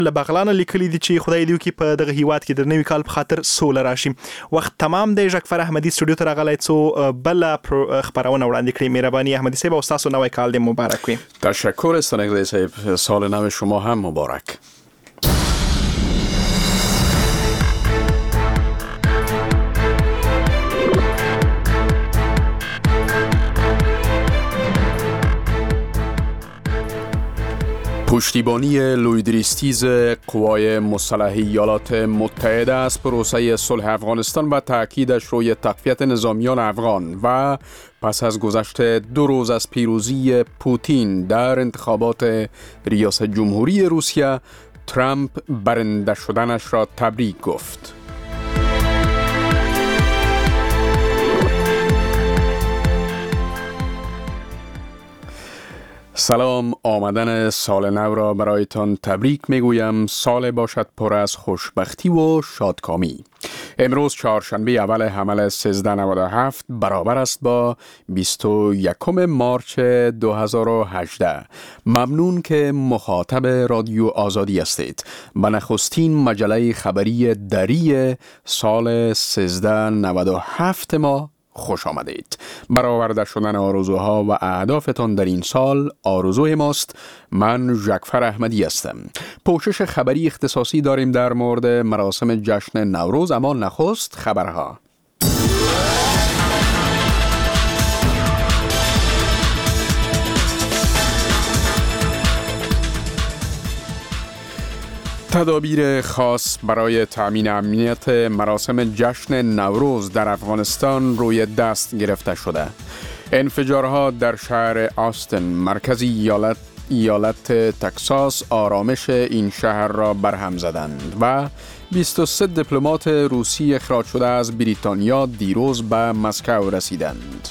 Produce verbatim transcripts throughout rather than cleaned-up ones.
له بغلان لیکلي دي چې خدای دې وکړي په دغه هیواد کې د نوي کال په خاطر سوله راشي. وخت تمام دی. ژغفر احمدي سټوډیو ته راغلی څو بل خبرونه وړاندې کړې. مهرباني احمدي صاحب، او تاسو نوی کال دې مبارک وي. تشکر استنگلی صاحب، سال نو شما هم مبارک. پشتیبانی لویدریستیز قوای مسلح ایالات متحده از پروسه صلح افغانستان و تأکیدش روی تقویت نظامیان افغان و پس از گذشت دو روز از پیروزی پوتین در انتخابات ریاست جمهوری روسیه، ترامپ برنده شدنش را تبریک گفت. سلام، آمدن سال نو را برایتان تبریک میگویم. سال باشد پر از خوشبختی و شادکامی. امروز چهارشنبه اول حمل سیزده نود و هفت برابر است با بیست و یکم مارچ دو هزار و هجده. ممنون که مخاطب رادیو آزادی هستید. به نخستین مجله خبری دری سال سیزده نود و هفت ما خوش آمدید. برآورده شدن آرزوها و اهدافتان در این سال آرزوی ماست. من ژغفر احمدی هستم. پوشش خبری اختصاصی داریم در مورد مراسم جشن نوروز، اما نخست خبرها. تدابیر خاص برای تأمین امنیت مراسم جشن نوروز در افغانستان روی دست گرفته شده. انفجارها در شهر آستن، مرکزی ایالت ایالت تکساس، آرامش این شهر را برهم زدند و بیست و سه دیپلمات روسی اخراج شده از بریتانیا دیروز به مسکو رسیدند.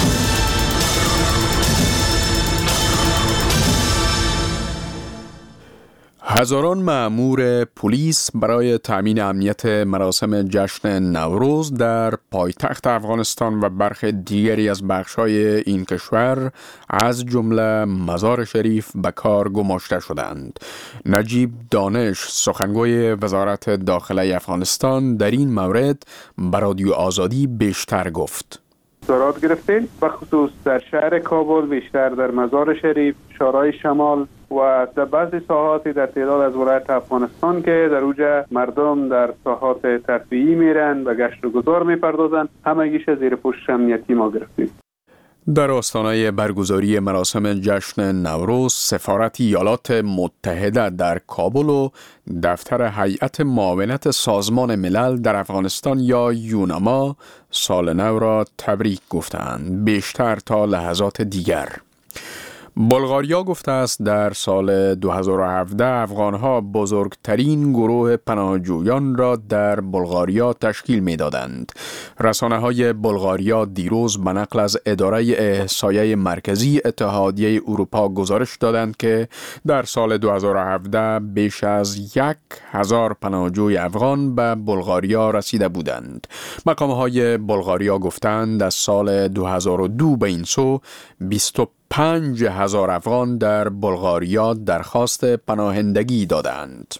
هزاران مأمور پلیس برای تأمین امنیت مراسم جشن نوروز در پایتخت افغانستان و برخی دیگری از بخش‌های این کشور از جمله مزار شریف به کار گماشته شدند. نجیب دانش، سخنگوی وزارت داخله افغانستان، در این مورد به رادیو آزادی بیشتر گفت. قرار گرفتیم به خصوص در شهر کابل، بیشتر در مزار شریف، شورای شمال و در بعضی ساحاتی در تعداد از ولایت افغانستان که در اوجه مردم در ساحات ترفیعی میرن و گشت و گذار میپردازن، همگیش زیر پوشش امنیتی ما گرفتیم. در آستانه برگزاری مراسم جشن نوروز، سفارت ایالات متحده در کابل و دفتر هیئت معاونت سازمان ملل در افغانستان یا یوناما سال نو را تبریک گفتند. بیشتر تا لحظات دیگر. بلغاریا گفته است در سال دو هزار و هفده افغانها بزرگترین گروه پناهجویان را در بلغاریا تشکیل می‌دادند. رسانه‌های بلغاریا دیروز به نقل از اداره احصایه مرکزی اتحادیه اروپا گزارش دادند که در سال دو هزار و هفده بیش از یک هزار پناهجوی افغان به بلغاریا رسیده بودند. مقام‌های بلغاریا گفتند از سال دو هزار و دو به این سو بیست و پنج هزار افغان در بلغاریا درخواست پناهندگی دادند.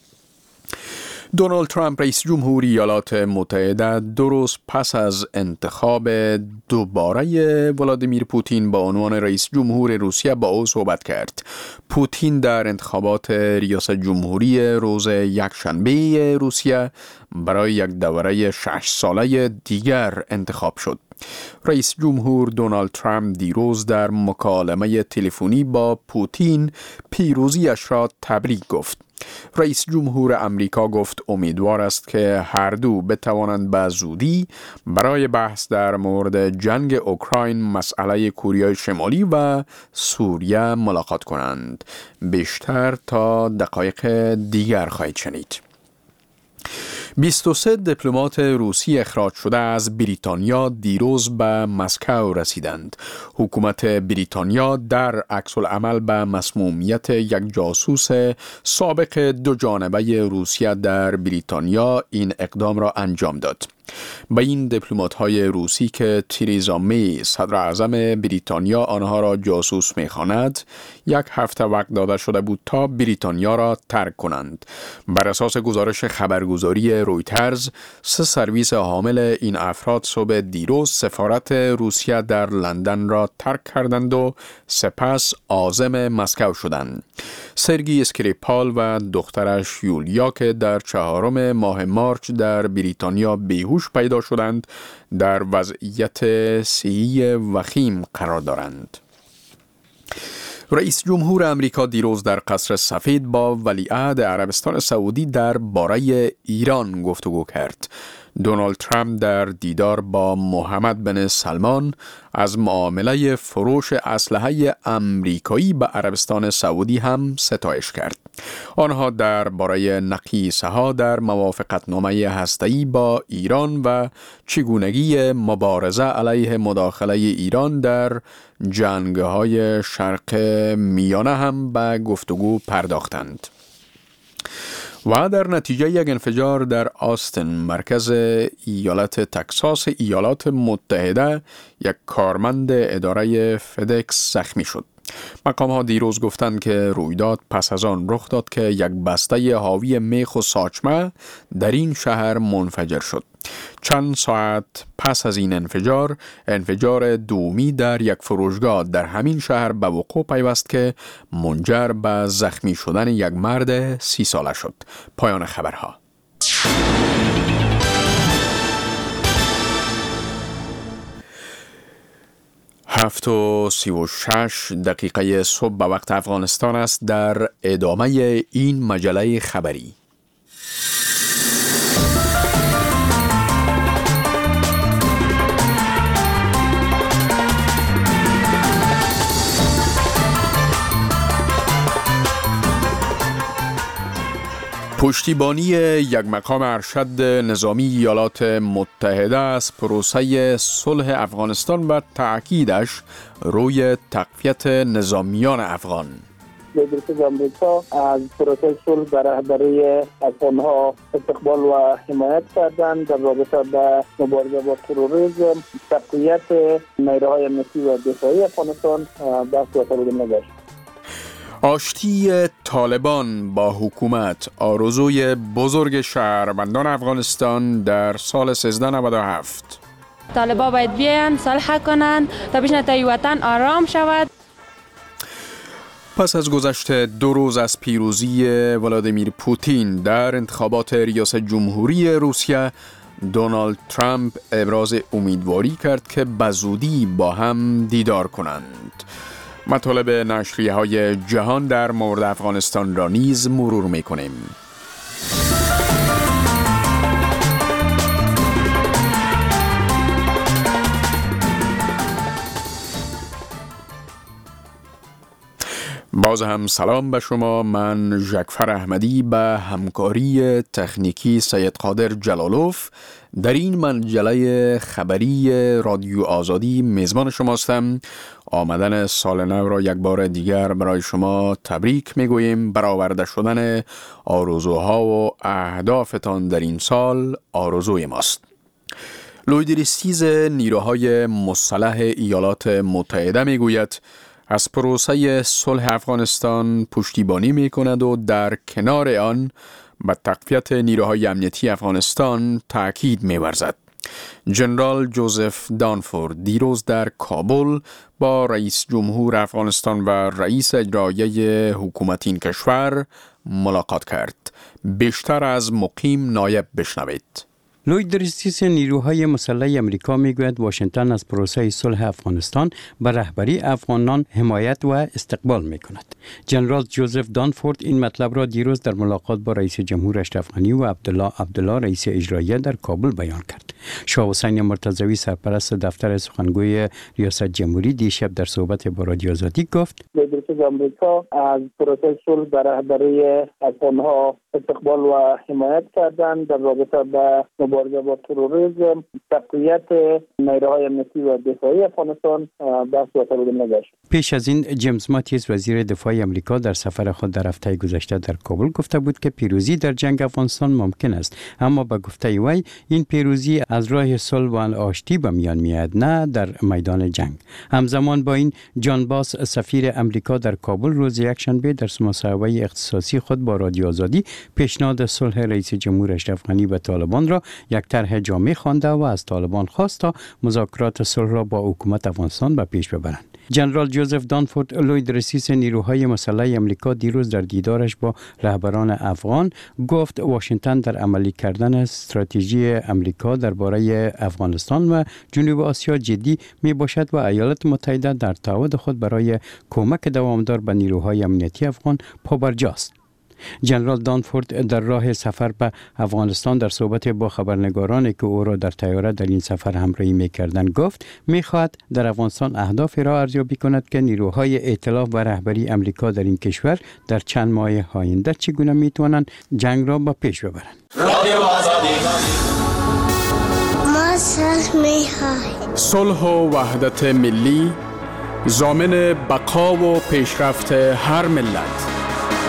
دونالد ترامپ رئیس جمهوری ایالات متحده دو روز پس از انتخاب دوباره ولادیمیر پوتین به عنوان رئیس جمهور روسیه با او صحبت کرد. پوتین در انتخابات ریاست جمهوری روز یکشنبه روسیه برای یک دوره شش ساله دیگر انتخاب شد. رئیس جمهور دونالد ترامپ دیروز در مکالمه تلفنی با پوتین پیروزیش را تبریک گفت. رئیس جمهور امریکا گفت امیدوار است که هر دو بتوانند به زودی برای بحث در مورد جنگ اوکراین، مسئله کره شمالی و سوریه ملاقات کنند. بیشتر تا دقایق دیگر خواهید شنید. بیست و سه دیپلمات روسی اخراج شده از بریتانیا دیروز به مسکو رسیدند. حکومت بریتانیا در عکس العمل به مسمومیت یک جاسوس سابق دو جانبه روسیه در بریتانیا این اقدام را انجام داد. با این دیپلمات‌های روسی که تریزا می صدر اعظم بریتانیا آنها را جاسوس می‌خواند، یک هفته وقت داده شده بود تا بریتانیا را ترک کنند. بر اساس گزارش خبرگزاری رویترز، سه سرویس حامل این افراد صبح دیروز سفارت روسیه در لندن را ترک کردند و سپس عازم مسکو شدند. سرگی اسکریپال و دخترش یولیا که در چهارم ماه مارچ در بریتانیا بیهوش پیدا شدند، در وضعیت صحی وخیم قرار دارند. رئیس جمهور امریکا دیروز در قصر سفید با ولیعهد عربستان سعودی در باره ایران گفتگو کرد. دونالد ترامپ در دیدار با محمد بن سلمان از معامله فروش اسلحه امریکایی به عربستان سعودی هم ستایش کرد. آنها در باره نقیصه ها در موافقتنامه هسته‌ای با ایران و چگونگی مبارزه علیه مداخله ایران در جنگ‌های شرق میانه هم به گفتگو پرداختند. و در نتیجه یک انفجار در آستین، مرکز ایالت تکساس ایالات متحده، یک کارمند اداره فدکس زخمی شد. مقام ها دیروز گفتند که رویداد پس از آن رخ داد که یک بسته حاوی میخ و ساچمه در این شهر منفجر شد. چند ساعت پس از این انفجار، انفجار دومی در یک فروشگاه در همین شهر به وقوع پیوست که منجر به زخمی شدن یک مرد سی ساله شد. پایان خبرها. هفت و سی و شش دقیقه صبح به وقت افغانستان است. در ادامه این مجله خبری پشتیبانی یک مقام ارشد نظامی ایالات متحده از پروسه صلح افغانستان و تأکیدش روی تقویت نظامیان افغان. مجلس آمریکا از پروسه صلح به رهبری افغان‌ها استقبال و حمایت کردند در رابطه با مبارزه با تروریسم، تقویت نیروهای امنیتی و دفاعی افغانستان بحث و تبادل نظر. آشتی طالبان با حکومت آرزوی بزرگ شهروندان افغانستان در سال سیزده نود و هفت. طالبان باید بیاین صلح کنند تا بشنه وطن آرام شود. پس از گذشت دو روز از پیروزی ولادیمیر پوتین در انتخابات ریاست جمهوری روسیه، دونالد ترامپ ابراز امیدواری کرد که بزودی با هم دیدار کنند. مطالب نشریه های جهان در مورد افغانستان را نیز مرور می کنیم. باز هم سلام به شما. من ژکفر احمدی به همکاری تکنیکی سید قادر جلالوف در این مجله خبری رادیو آزادی میزبان شما هستم. آمدن سال نو را یک بار دیگر برای شما تبریک میگوییم. برآورده شدن آرزوها و اهدافتان در این سال آرزوی ماست. لوید ریستیز نیروهای مسلح ایالات متحده میگوید از پروسه صلح افغانستان پشتیبانی می کند و در کنار آن به تقویت نیروهای امنیتی افغانستان تأکید می ورزد. جنرال جوزف دانفورد دیروز در کابل با رئیس جمهور افغانستان و رئیس اجرایی حکومت این کشور ملاقات کرد. بیشتر از مقیم نایب بشنوید. لوید ریستیس نیروهای مسلح امریکا میگوید واشنگتن از پروسه صلح افغانستان به رهبری افغانان حمایت و استقبال میکند. جنرال جوزف دانفورد این مطلب را دیروز در ملاقات با رئیس جمهور اشرف غنی و عبدالله عبدالله رئیس اجرایی در کابل بیان کرد. شاه حسین مرتضوی سرپرست دفتر سخنگوی ریاست جمهوری دیشب در صحبت با رادیو آزادی گفت لیدرشپ آمریکا از پروسه صلح به رهبری افغان‌ها استقبال و حمایت کردند در رابطه با مبارزه با تروریسم. تقویت نیروهای امنیتی و دفاعی افغانستان بحث و تبادل نظر شد. پیش از این جیمز ماتیس وزیر دفاع آمریکا در سفر خود در هفته گذشته در کابل گفته بود که پیروزی در جنگ افغانستان ممکن است، اما به گفته وی این پیروزی از راه صلح و آشتی به میان میاد، نه در میدان جنگ. همزمان با این جان باس سفیر امریکا در کابل روز یکشنبه در مصاحبه اختصاصی خود با رادیو آزادی پیشنهاد صلح رئیس جمهور اشرف غنی و طالبان را یک طرح جامع خوانده و از طالبان خواست تا مذاکرات صلح را با حکومت افغانستان به پیش ببرند. جنرال جوزف دانفورد لوید رئیس نیروهای مسلح آمریکا دیروز در دیدارش با رهبران افغان گفت واشنگتن در عملی کردن استراتژی آمریکا درباره افغانستان و جنوب آسیا جدی می باشد و ایالات متحده در تعهد خود برای کمک دوامدار به نیروهای امنیتی افغان پابرجاست. جنرال دانفورد در راه سفر به افغانستان در صحبت با خبرنگارانی که او را در طیاره در این سفر همراهی می‌کردند گفت می‌خواهد در افغانستان اهدافی را ارزیابی کند که نیروهای ائتلاف و رهبری امریکا در این کشور در چند ماه آینده چگونه می‌توانند جنگ را به پیش ببرند. رادیو آزادی ما صلح می‌خواهیم. صلح و وحدت ملی ضامن بقا و پیشرفت هر ملت.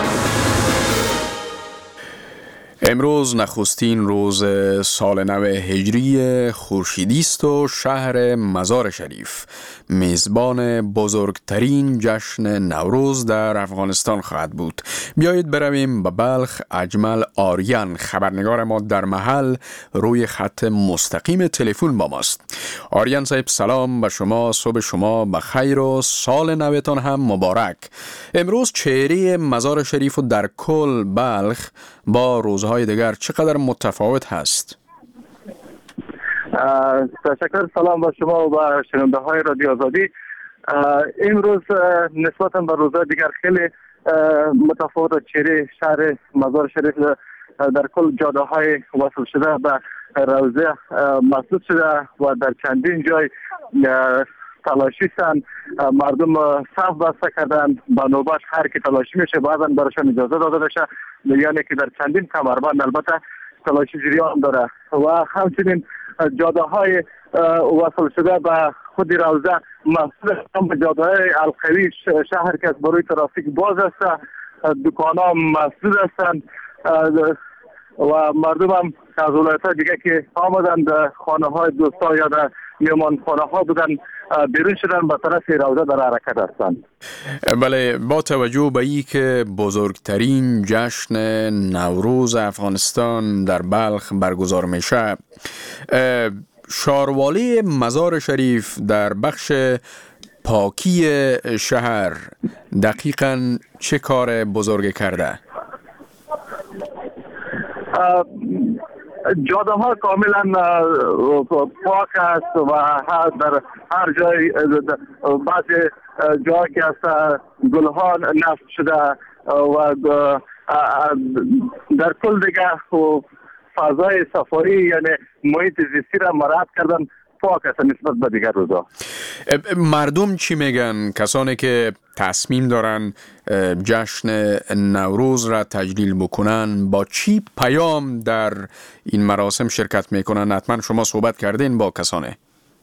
امروز نخستین روز سال نو هجری خورشیدی است و شهر مزار شریف میزبان بزرگترین جشن نوروز در افغانستان خواهد بود. بیایید برویم به بلخ. اجمل آریان خبرنگار ما در محل روی خط مستقیم تلفن با ماست. آریان صاحب سلام به شما، صبح شما بخیر و سال نوتان هم مبارک. امروز چهره مزار شریف و در کل بلخ با روزهای دیگر چقدر متفاوت هست؟ تشکر. سلام با شما و با شنونده های رادیو آزادی. این روز نسبت به روزهای دیگر خیلی متفاوت. چهره شهر مزار شریف در کل جاده های وصل شده به روزه مسدود شده و در چندین جای تلاشی سن. مردم صف بسته کردن، به نوبت هر کی تلاشی میشه بعضا براشون اجازه داده بشه، یعنی که در چندین کمربند البته تلاشی جریان داره و همچنین جاده های وصل شده به خود روزه مسدود هم به جاده های القوی شهر که از بروی ترافیک باز است، دکان ها مسدود هستند و مردم هم از ولایت های دیگه که آمدن در خانه های دوستا یا در میهمان خانه ها بودن بیرون شدن به طرف روزه در حرکت هستند. بله، با توجه به این که بزرگترین جشن نوروز افغانستان در بلخ برگزار میشه، شاروالی مزار شریف در بخش پاکی شهر دقیقاً چه کار بزرگ کرده؟ جاده ها کاملا پاک است و در هر جای بعضی جایی که است گل ها نصب شده و در کل دیگه فضای صفایی یعنی محیط زیستی را مراعات کردن پاک است نسبت به دیگر روزا. مردم چی میگن؟ کسانی که تصمیم دارن جشن نوروز را تجلیل بکنن با چی پیام در این مراسم شرکت میکنن؟ حتما شما صحبت کردین با کسانه؟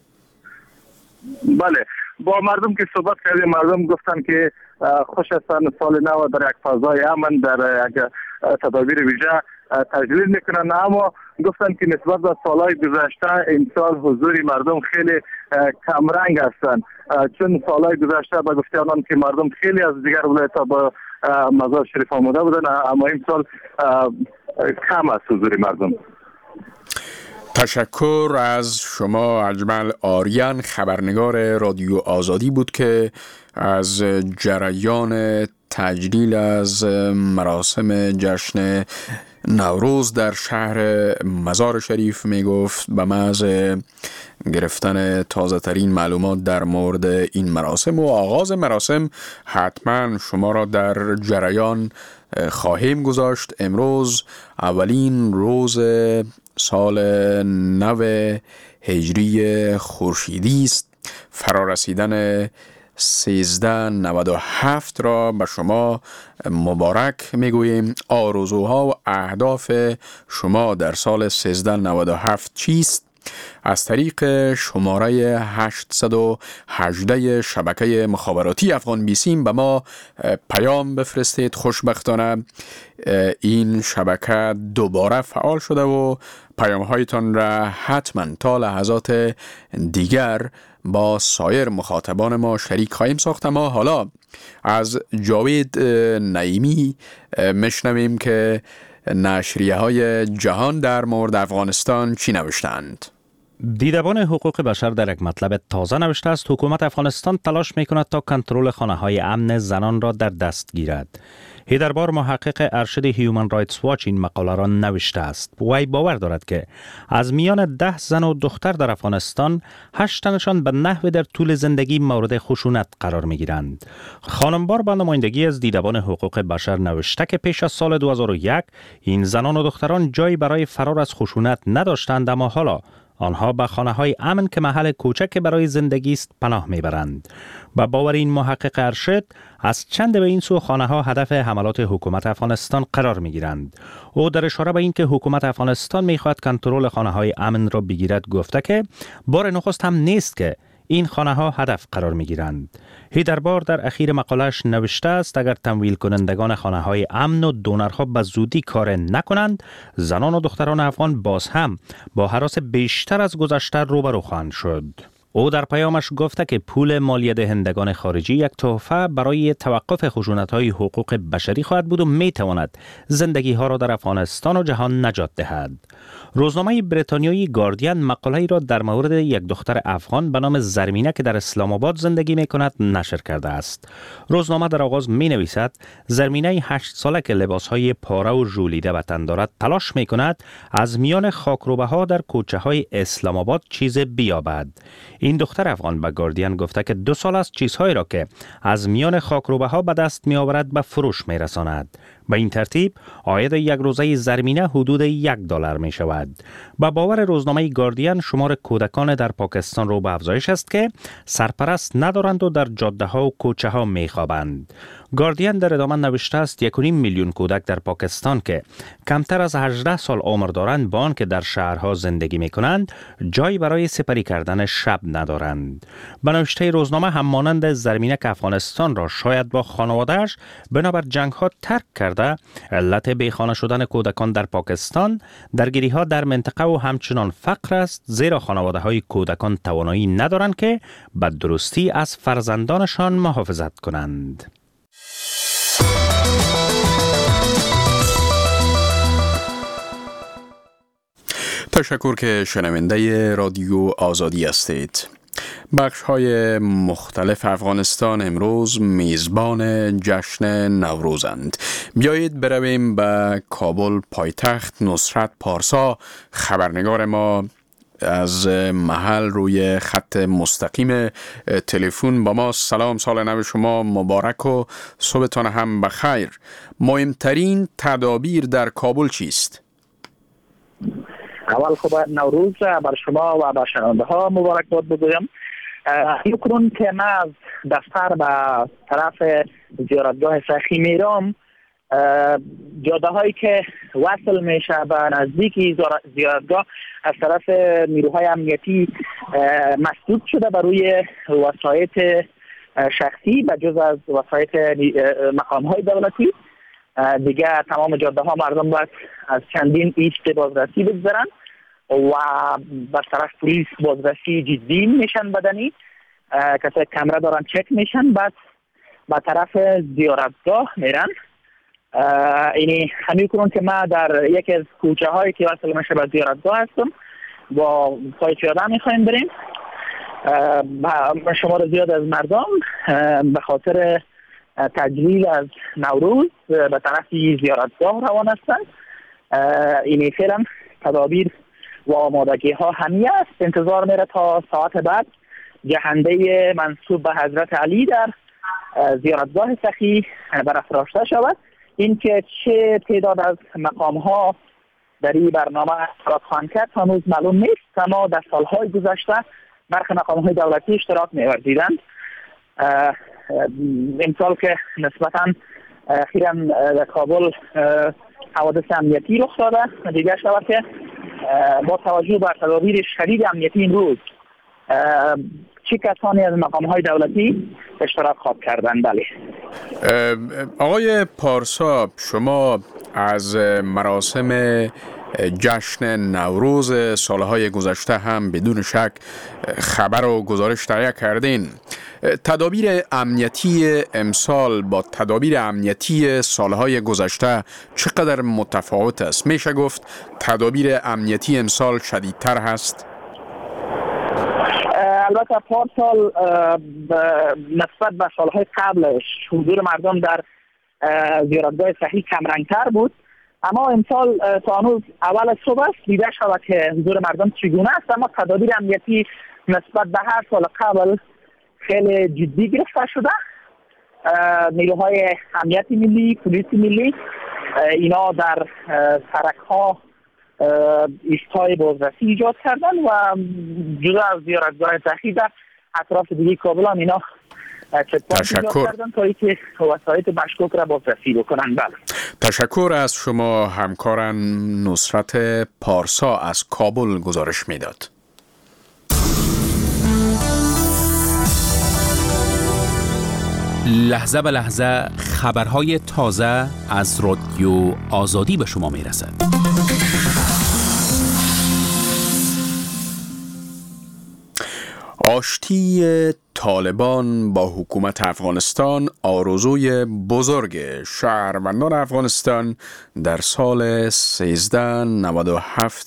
بله، با مردم که صحبت کردیم مردم گفتن که خوش هستن سال نو در یک فضای امن در یک تدابیر ویژه تجلیل میکنن، اما گفتن که نسبت به سالهای گذشته امسال حضور مردم خیلی کمرنگ هستند، چون سالهای گذشته به گفته آنان که مردم خیلی از دیگر ولایت‌ها به مزار شریف آمده بودن، اما امسال کم است حضور مردم. تشکر از شما. اجمل آریان خبرنگار رادیو آزادی بود که از جریان تجلیل از مراسم جشن نوروز در شهر مزار شریف می گفت. به محض گرفتن تازه ترین معلومات در مورد این مراسم و آغاز مراسم حتما شما را در جریان خواهیم گذاشت. امروز اولین روز سال نو هجری خورشیدی است. فرارسیدن سیزده نود و هفت را به شما مبارک میگوییم. آرزوها و اهداف شما در سال سیزده نود و هفت چیست؟ از طریق شماره هشتصد و هجده شبکه مخابراتی افغان بیسیم به ما پیام بفرستید. خوشبختانه این شبکه دوباره فعال شده و پیام هایتان را حتما تا لحظات دیگر با سایر مخاطبان ما شریک خواهیم ساخت. ما حالا از جاوید نعیمی میشنویم که نشریه های جهان در مورد افغانستان چی نوشتند. دیدبان حقوق بشر در یک مطلب تازه نوشته است حکومت افغانستان تلاش میکند تا کنترل خانه های امن زنان را در دست گیرد. هیدربار محقق ارشد هیومن رایتس واچ این مقاله را نوشته است. وی باور دارد که از میان ده زن و دختر در افغانستان هشت تنشان به نحوی در طول زندگی مورد خشونت قرار می گیرند. خانمبار با نمایندگی از دیدبان حقوق بشر نوشته که پیش از سال دو هزار و یک این زنان و دختران جایی برای فرار از خشونت نداشتند، اما حالا آنها به خانه های امن که محل کوچک برای زندگی است پناه میبرند. با باور این محقق ارشد از چند به این سو خانه ها هدف حملات حکومت افغانستان قرار می گیرند. او در اشاره به این که حکومت افغانستان می خواهد کنترل خانه های امن را بگیرد گفته که بار نخست هم نیست که این خانه ها هدف قرار می گیرند. هیدربار در اخیر مقالش نوشته است اگر تمویل کنندگان خانه های امن و دونرها به زودی کار نکنند، زنان و دختران افغان باز هم با هراس بیشتر از گذشته روبرو خواهند شد. او در پیامش گفته که پول مالیه دهندگان خارجی یک تحفه برای توقف خشونت‌های حقوق بشری خواهد بود و میتواند زندگی ها را در افغانستان و جهان نجات دهد. روزنامه بریتانیایی گاردین مقاله‌ای را در مورد یک دختر افغان به نام زرمینه که در اسلام آباد زندگی می‌کند نشر کرده است. روزنامه در آغاز می‌نویسد زرمینه هشت ساله که لباس‌های پاره و ژولیده به تن دارد تلاش می‌کند از میان خاکروبه‌ها در کوچه‌های اسلام آباد چیز بیابد. این دختر افغان به گاردین گفته که دو سال است چیزهایی را که از میان خاکروبه‌ها به دست می‌آورد به فروش می‌رساند. به این ترتیب عاید یک روزه زرمینه حدود یک دلار می شود. با باور روزنامه گاردین شمار کودکان در پاکستان رو به افزایش است که سرپرست ندارند و در جاده ها و کوچه ها می خوابند. گاردین در ادامه نوشته است یک و نیم میلیون کودک در پاکستان که کمتر از هجده سال عمر دارند با آنکه در شهرها زندگی می کنند جایی برای سپری کردن شب ندارند. به نوشته روزنامه هم مانند زرمینه که افغانستان را شاید با خانواده‌اش بنابر جنگ ها ترک کرده، علت بیخانه شدن کودکان در پاکستان درگیری ها در منطقه و همچنان فقر است، زیرا خانواده های کودکان توانایی ندارند که به درستی از فرزندانشان محافظت کنند. تشکر که شنونده رادیو آزادی هستید. بخش های مختلف افغانستان امروز میزبان جشن نوروزند. بیایید برویم به کابل پایتخت. نصرت پارسا خبرنگار ما از محل روی خط مستقیم تلفن با ما. سلام، سال نو شما مبارک و صبحتان هم بخیر. مهمترین تدابیر در کابل چیست؟ اول خب نوروز بر شما و بر شنونده ها مبارک باد بگویم. یکنون که من از دفتر به طرف زیارتگاه سخی میرم، جاده هایی که وصل میشه به نزدیکی زیارتگاه از طرف نیروهای امنیتی مسدود شده بر روی وسایط شخصی به جز از وسایط مقام های دولتی. دیگه تمام جاده ها مردم باید از چندین ایست بازرسی بگذارن و بر طرف پلیس بازرسی جدی میشن بدنی، کسی کمره دارن چک میشن، بعد به طرف زیارتگاه میرن. اینی همین کنون که ما در یکی از کوچه هایی که وصل میشه به زیارتگاه هستم با پای پیاده میخوایم بریم. شمار زیاد از مردم به خاطر تجلیل از نوروز به طرف زیارتگاه روان هستند. اینی فعلا تدابیر و آمادگی ها همی است. انتظار میره تا ساعت بعد جهنده منصوب به حضرت علی در زیارتگاه سخی برافراشته شود. این که چه تعداد از مقام ها در این برنامه اشتراک خواهند کرد هنوز معلوم نیست، اما در سالهای گذشته برخی مقام‌های دولتی اشتراک می‌ورزیدند. امسال که نسبتاً اخیراً در کابل حوادث امنیتی رخ داده، دیگر شود که با توجه بر تدابیر شدید امنیتی امروز چه کسانی از مقام‌های دولتی اشتراک خواب کردند؟ بله. آقای پارسا، شما از مراسم جشن نوروز سالهای گذشته هم بدون شک خبر و گزارش تهیه کردین. تدابیر امنیتی امسال با تدابیر امنیتی سالهای گذشته چقدر متفاوت است؟ میشه گفت تدابیر امنیتی امسال شدیدتر هست؟ البته پارسال نسبت به سالهای قبلش حضور مردم در زیارتگاه صحیح کمرنگتر بود، اما امسال تا هنوز اول صبح است دیده شود که حضور مردم چگونه است، اما تدابیر امنیتی نسبت به هر سال قبل خیلی جدی گرفته شده. نیروهای امنیت ملی، پلیس ملی، اینا در سرک‌ها ایستای بازرسی ایجاد کردن و جدا از زیارتگاه صحیح در اطراف دیگه کابل هم اینا تشکر کردن تا اینکه وسایط مشکوک را بازرسی بکنن. بله. تشکر از شما. همکاران نصرت پارسا از کابل گزارش میداد. لحظه به لحظه خبرهای تازه از رادیو آزادی به شما میرسد. آشتی طالبان با حکومت افغانستان آرزوی بزرگ شهروندان افغانستان در سال سیزده نود و هفت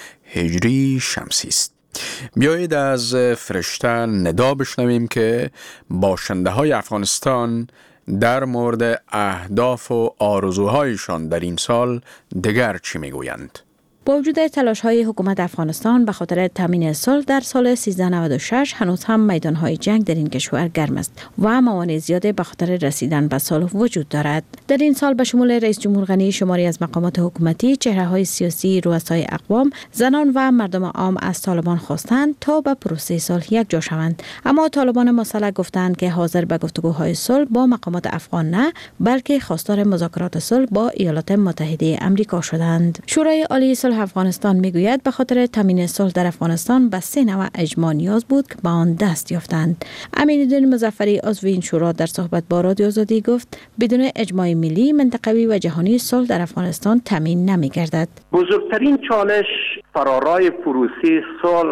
هجری شمسی است. بیایید از فرشته ندا بشنویم که باشنده های افغانستان در مورد اهداف و آرزوهایشان در این سال دیگر چی میگویند. با وجود تلاش‌های حکومت افغانستان به خاطر تامین صلح در سال سیزده نود و شش هنوز هم میدان‌های جنگ در این کشور گرم است و موانع زیادی به خاطر رسیدن به صلح وجود دارد. در این سال به شمول رئیس جمهور غنی شماری از مقامات حکومتی، چهره‌های سیاسی، رؤسای اقوام، زنان و مردم عام از طالبان خواستند تا به پروسه صلح یک جا شوند، اما طالبان مسلح گفتند که حاضر به گفتگوهای صلح با مقامات افغان نه، بلکه خواستار مذاکرات صلح با ایالات متحده آمریکا شدند. شورای عالی صلح افغانستان میگوید به خاطر تامین صلح در افغانستان به سه نوع اجماع نیاز بود که به آن دست یافتند. امین‌الدین مظفری عضو این شورا در صحبت با رادیو آزادی گفت بدون اجماع ملی، منطقوی و جهانی صلح در افغانستان تامین نمی‌گردد. بزرگترین چالش فرارای پروسه صلح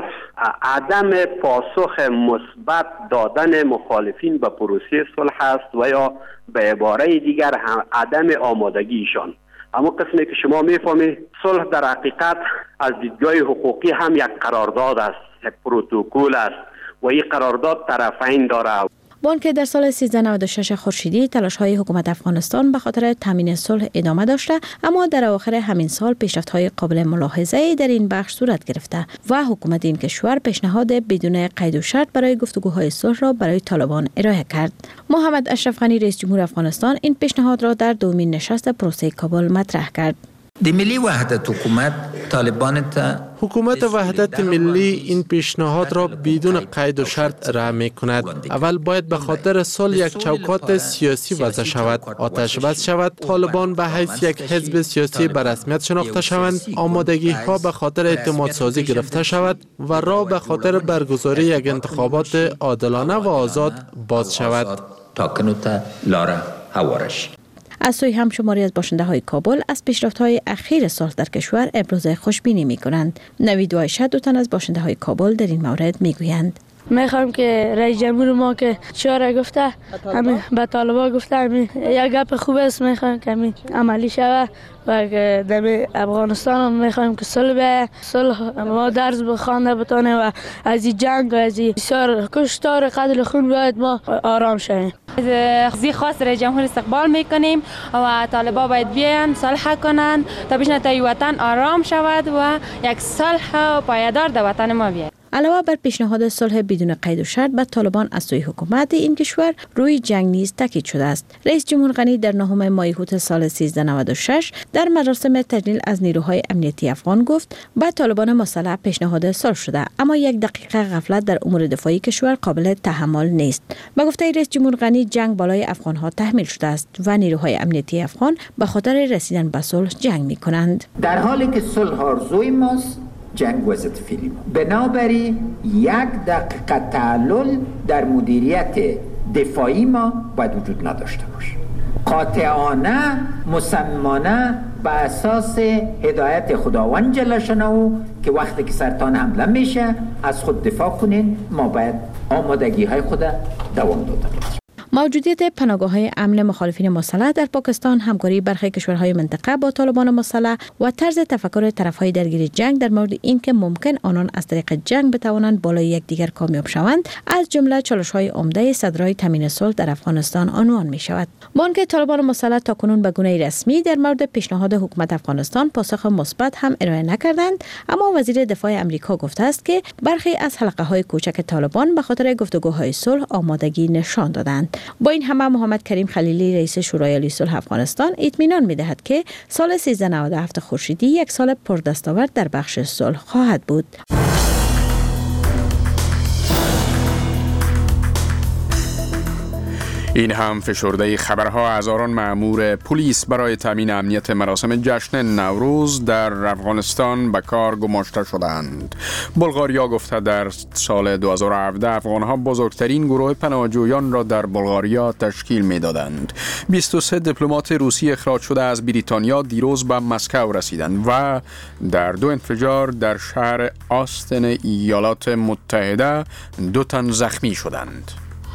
عدم پاسخ مثبت دادن مخالفین به پروسه صلح است و یا به عباره دیگر هم عدم آمادگیشان. اما قسمی که شما میفهمید صلح در حقیقت از دیدگاه حقوقی هم یک قرارداد است، یک پروتکل است و این قرارداد طرفین داره. بان که در سال سیزده نود و شش خورشیدی تلاش‌های حکومت افغانستان به خاطر تامین صلح ادامه داشته، اما در اواخر همین سال پیشرفت‌های قابل ملاحظه‌ای در این بخش صورت گرفته و حکومت این کشور پیشنهاد بدون قید و شرط برای گفتگوهای صلح را برای طالبان ارائه کرد. محمد اشرف غنی رئیس جمهور افغانستان این پیشنهاد را در دومین نشست پروسه کابل مطرح کرد. د ملی وحدت حکومت طالبان ته حکومت وحدت ملی این پیشنهاد را بدون قید و شرط رها می کند. اول باید به خاطر صلح یک چوکات سیاسی وضع شود، آتش بس شود، طالبان به حیث یک حزب سیاسی به رسمیت شناخته شوند، آمادگی ها به خاطر اعتماد سازی گرفته شود و راه به خاطر برگزاری یک انتخابات عادلانه و آزاد باز شود. تاکنو ته لاره هوارش. از سوی هم شماری از باشنده های کابل از پیشرفت‌های اخیر صلح در کشور ابراز خوشبینی می کنند. نوید و عایشه دو تن از باشنده های کابل در این مورد می گویند. میخوام که رئیس جمهور ما که چاره گفته همین به طالبان گفته همین یک گپ خوب است، میخوام که همین عملی شود و که در افغانستان هم میخوایم که صلح به صلح ما درس بخوانده بتونه و از این جنگ و از این بسیار کشتار قتل خون باید ما آرام شویم. زی خواست رئیس جمهور استقبال میکنیم و طالبان باید بیاین صلح کنند تا بتونه تا وطن آرام شود و یک صلح پایدار در وطن ما بیاید. علاوه بر پیشنهاد صلح بدون قید و شرط به طالبان از سوی حکومت این کشور روی جنگ نیز تاکید شده است. رئیس جمهور غنی در نهم مایحوت سال سیزده نود و شش در مراسم تجلیل از نیروهای امنیتی افغان گفت به طالبان مسلح پیشنهاد صلح شده، اما یک دقیقه غفلت در امور دفاعی کشور قابل تحمل نیست. به گفته رئیس جمهور غنی جنگ بالای افغان ها تحمیل شده است و نیروهای امنیتی افغان به خاطر رسیدن به صلح جنگ می کنند. در حالی که صلح آرزوی ماست، جنگ وضعیت فعلی ما. بنابراین یک دقیقه تعلل در مدیریت دفاعی ما باید وجود نداشته باشه. قاطعانه مصممانه به اساس هدایت خداوند جل شانه که وقتی که سرطان حمله میشه از خود دفاع کنین، ما باید آمادگی های خود دوام داده باشیم. موجودیت پناهگاه‌های امن مخالفین مسلح در پاکستان، همکاری برخی کشورهای منطقه با طالبان مسلح و طرز تفکر طرفهای درگیر جنگ در مورد اینکه ممکن آنان از طریق جنگ بتوانند بالای یکدیگر کامیاب شوند، از جمله چالش‌های عمده صدرای تامین صلح در افغانستان عنوان می‌شود. بانک طالبان مسلح تاکنون به گونه رسمی در مورد پیشنهاد حکومت افغانستان پاسخ مثبت هم ارائه نکردند، اما وزیر دفاع امریکا گفته است که برخی از حلقه‌های کوچک طالبان به خاطر گفتگوهای صلح آمادگی نشان دادند. با این همه محمد کریم خلیلی رئیس شورای عالی صلح افغانستان اطمینان می‌دهد که سال سیزده نود و هفت خورشیدی یک سال پردستاورد در بخش صلح خواهد بود. این هم فشرده خبرها از آن مأمور پلیس برای تامین امنیت مراسم جشن نوروز در افغانستان به کار گماشته شدند. بلغاریا گفته در سال دو هزار و هفده افغانها بزرگترین گروه پناهجویان را در بلغاریا تشکیل میدادند. بیست و سه دیپلمات روسی اخراج شده از بریتانیا دیروز به مسکو رسیدند و در دو انفجار در شهر آستن ایالات متحده دو تن زخمی شدند.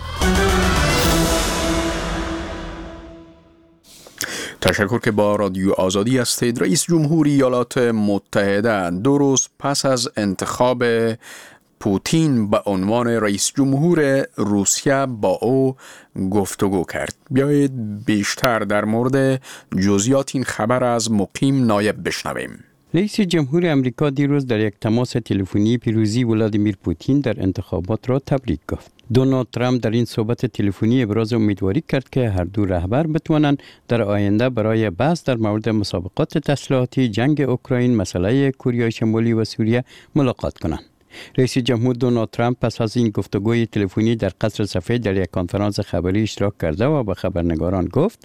تشکر که با رادیو آزادی هستید. رئیس جمهور ایالات متحده دو روز پس از انتخاب پوتین به عنوان رئیس جمهور روسیه با او گفتگو کرد. بیایید بیشتر در مورد جزئیات این خبر از مقیم نایب بشنویم. رئیس جمهور امریکا دیروز در یک تماس تلفنی پیروزی ولادیمیر پوتین در انتخابات را تبریک گفت. دونالد ترامپ در این صحبت تلفنی ابراز امیدواری کرد که هر دو رهبر بتوانند در آینده برای بحث در مورد مسابقات تسلیحاتی جنگ اوکراین، مسئله کره شمالی و سوریه ملاقات کنند. رئیس جمهور دونالد ترامپ پس از این گفتگوی تلفنی در قصر سفید در یک کنفرانس خبری اشتراک کرده و به خبرنگاران گفت: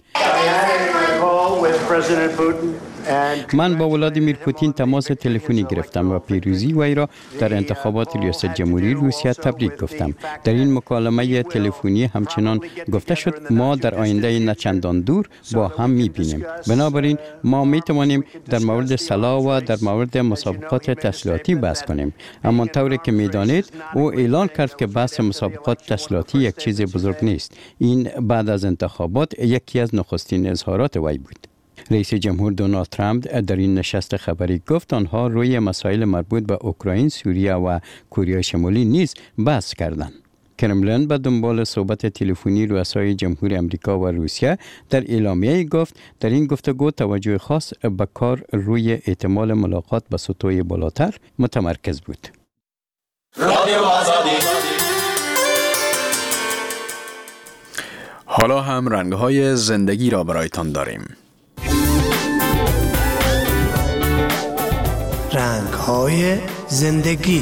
من با ولادیمیر پوتین تماس تلفنی گرفتم و پیروزی وی را در انتخابات ریاست جمهوری روسیه تبریک گفتم. در این مکالمه تلفنی همچنان گفته شد ما در آینده نه چندان دور با هم می‌بینیم. بنابراین ما می‌توانیم در مورد سلاح و در مورد مسابقات تسلیحاتی بحث کنیم. اما طوری که می‌دانید او اعلان کرد که بحث مسابقات تسلیحاتی یک چیز بزرگ نیست. این بعد از انتخابات یکی از نخستین اظهارات وی بود. رئیس جمهور دونالد ترامپ در این نشست خبری گفت آنها روی مسائل مربوط به اوکراین، سوریه و کره شمالی نیز بحث کردند. کرملین به دنبال صحبت تلفنی رؤسای جمهور امریکا و روسیه در اعلامیه گفت در این گفتگو توجه خاص به کار روی احتمال ملاقات به سطوح بالاتر متمرکز بود. رادیو آزادی. حالا هم رنگ‌های زندگی را برایتان داریم. رنگ‌های زندگی.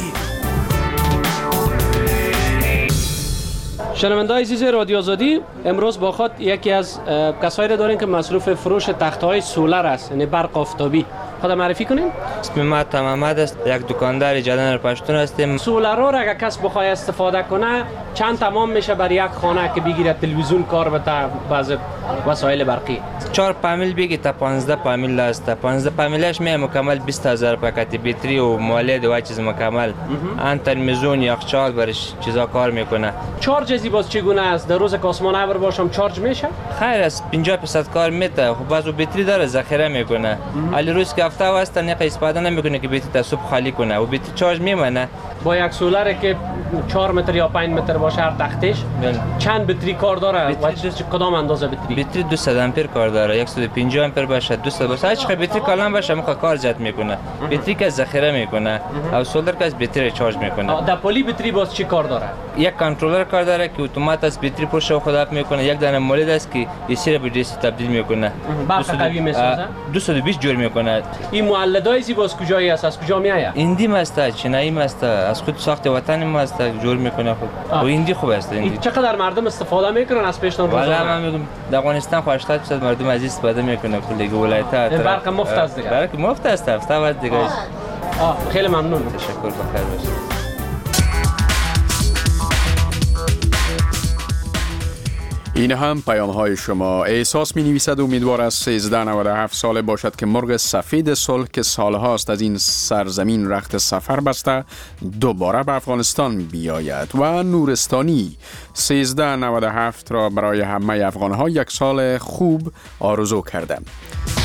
شنونده‌های عزیز رادیو آزادی، امروز با خود یکی از کسایی را داریم که مصروف فروش تخته‌های سولر است، یعنی برق آفتابی. خود معرفی کنیم؟ اسم ما محمد است، یک دکاندار جدن پشتون هستیم. سولرها را اگر کس بخواد استفاده کنه چند تمام میشه برای یک خانه که بگیره تلویزیون کار بده بعض وسایل برقی؟ چهار پنل بگی تا پانزده پنل است. پانزده پنلش می مکمل بیست هزار پاکت بطری و مولد و چیز مکمل. ان تلویزیون یخچال برش چیزا کار میکنه. چارج ازی باز چگونه است؟ در روز که آسمان ابر باشم چارج میشه؟ خیر است، پنجاه درصد کار میته. خب باز بطری داره ذخیره میکنه. ولی روز که هفته واسه نه استفاده نمیکنه که بطری تا صبح خالی کنه و بطری چارج میمونه. با یک سولر که چهار متر یا پنج متر باشه هر تختش چند بطری کار داره و کدام اندازه بطری؟ بطری دویست آمپر کار داره، صد و پنجاه آمپر باشه، دویست باشه، هر چقدر بطری کلان باشه میخوا کار زیاد میکنه. بطری که ذخیره میکنه او سولر که از بطری چارج میکنه. در پلی بطری باز چی کار داره؟ یک کنترلر کار داره که اتومات از بطری پشت خود اپ میکنه، یک دانه مولد است که ایسی رو به دیسی تبدیل میکنه. برق قوی میسازه؟ دویست و بیست جور میکنه. این مولدای زی باز کجایی است؟ از کجا میآید؟ ایندی ماستا، چینایی ماستا، از خود ساخت وطن ماستا جور میکنه خود. و ایندی خوب است ایندی. چقدر مردم استفاده میکنن از پیشتان روزانه؟ والا من میگم در افغانستان خو هشتاد درصد مردم از استفاده میکنه کل ولایت‌ها. برق مفت است دیگه. برق مفت است، هفته دیگه. آه خیلی ممنون. تشکر، بخیر باشید. این هم پیام های شما. احساس می نویسد امیدوار است سیزده نود و هفت ساله باشد که مرغ سفید صلح که سالهاست از این سرزمین رخت سفر بسته دوباره به افغانستان بیاید. و نورستانی سیزده نود و هفت را برای همه افغان ها یک سال خوب آرزو کردم.